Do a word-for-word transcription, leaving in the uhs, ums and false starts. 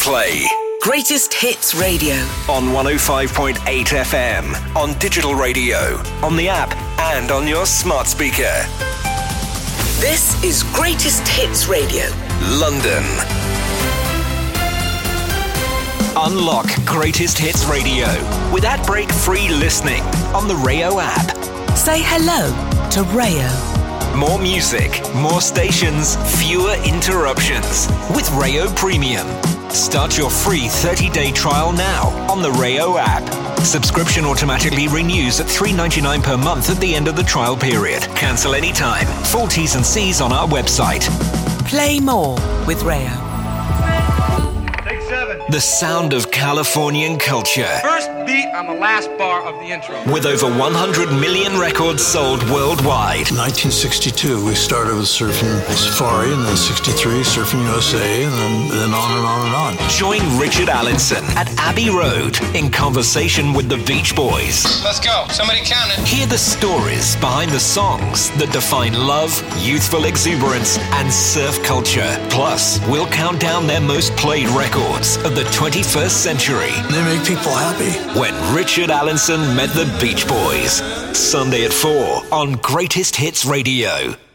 play. Greatest Hits Radio. On one oh five point eight F M, on digital radio, on the app, and on your smart speaker. This is Greatest Hits Radio. London. Unlock Greatest Hits Radio with ad-break-free listening on the Rayo app. Say hello to Rayo. More music, more stations, fewer interruptions with Rayo Premium. Start your free thirty-day trial now on the Rayo app. Subscription automatically renews at three dollars and ninety-nine cents per month at the end of the trial period. Cancel anytime. Full T's and C's on our website. Play more with Rayo. Take seven. The sound of Californian culture. First beat on the last bar of the intro. With over one hundred million records sold worldwide. nineteen sixty-two, we started with Surfing Safari, and then sixty-three, Surfing U S A, and then, then on and on and on. Join Richard Allinson at Abbey Road in conversation with the Beach Boys. Let's go. Somebody count it. Hear the stories behind the songs that define love, youthful exuberance, and surf culture. Plus, we'll count down their most played records of the twenty-first century. They make people happy. When Richard Allinson met the Beach Boys. Sunday at four on Greatest Hits Radio.